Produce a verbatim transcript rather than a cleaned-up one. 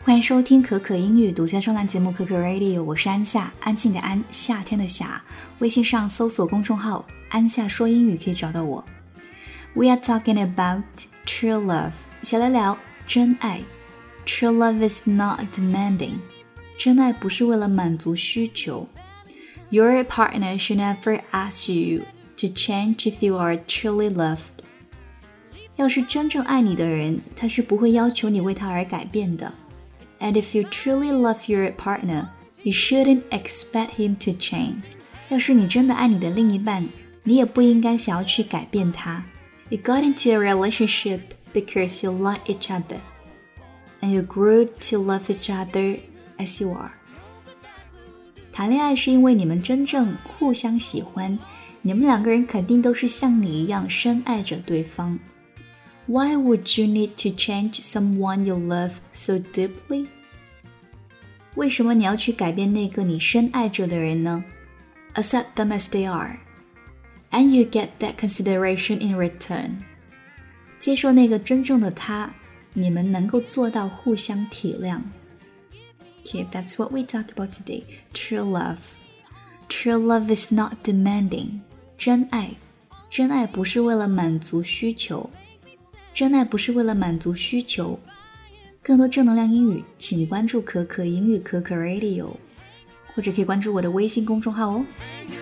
欢迎收听可可英语独家专栏节目可可 Radio， 我是安夏，安静的安，夏天的夏。微信上搜索公众号安夏说英语可以找到我。We are talking about true love， 想来聊真爱。True love is not demanding， 真爱不是为了满足需求。Your partner should never ask you to change if you are truly loved。 要是真正爱你的人，他是不会要求你为他而改变的。And if you truly love your partner, you shouldn't expect him to change. 要是你真的爱你的另一半，你也不应该想要去改变他。You got into a relationship because you like each other, and you grew to love each other as you are. 谈恋爱是因为你们真正互相喜欢，你们两个人肯定都是像你一样深爱着对方。Why would you need to change someone you love so deeply? 为什么你要去改变那个你深爱着的人呢？ Accept them as they are, and you get that consideration in return. 接受那个真正的他，你们能够做到互相体谅。Okay, that's what we talk about today. True love. True love is not demanding. 真爱，真爱不是为了满足需求。真爱不是为了满足需求。更多正能量英语，请关注可可英语可可 Radio， 或者可以关注我的微信公众号哦。